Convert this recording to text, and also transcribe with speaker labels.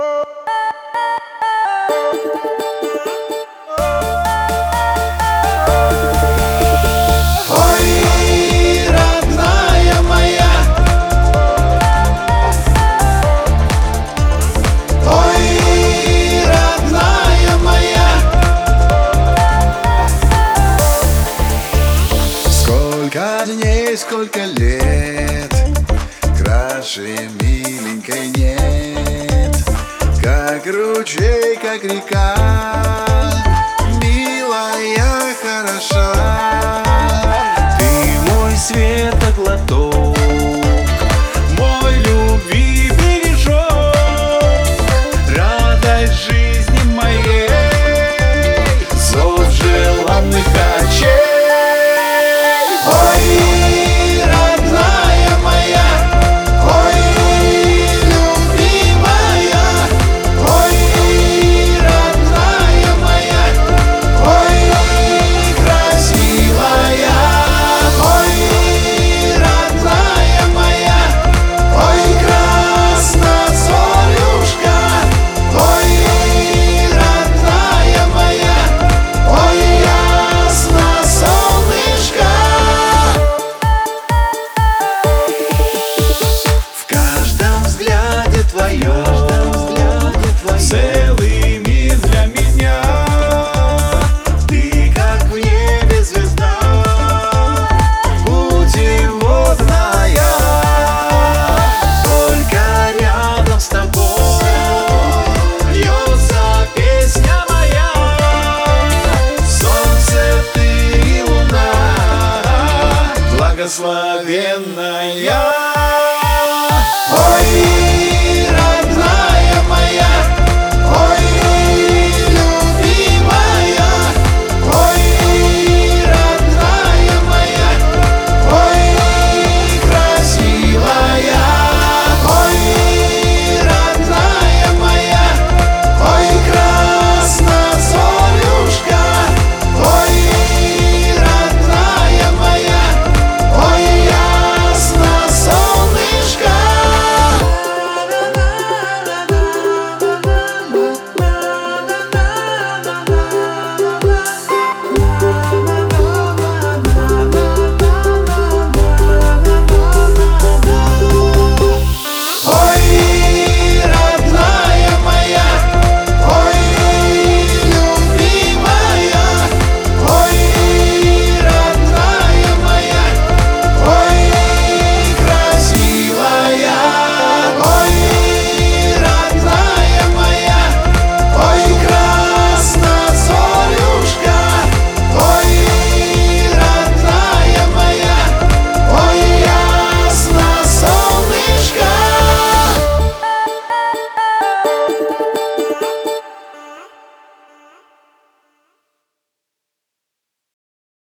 Speaker 1: Ой, родная моя, ой, родная моя, сколько дней, сколько лет, краше миленькой нет, как ручей, как река, милая, хороша. Ты мой светоглоток, мой любви бережок, радость жизни моей, зов желанных очей. Ой, родная моя, ой, любимая, ой, родная моя, ой, красивая, ой, родная моя, ой, краснозорюшка, ой, родная моя, ой, ясно солнышко. В каждом взгляде твоем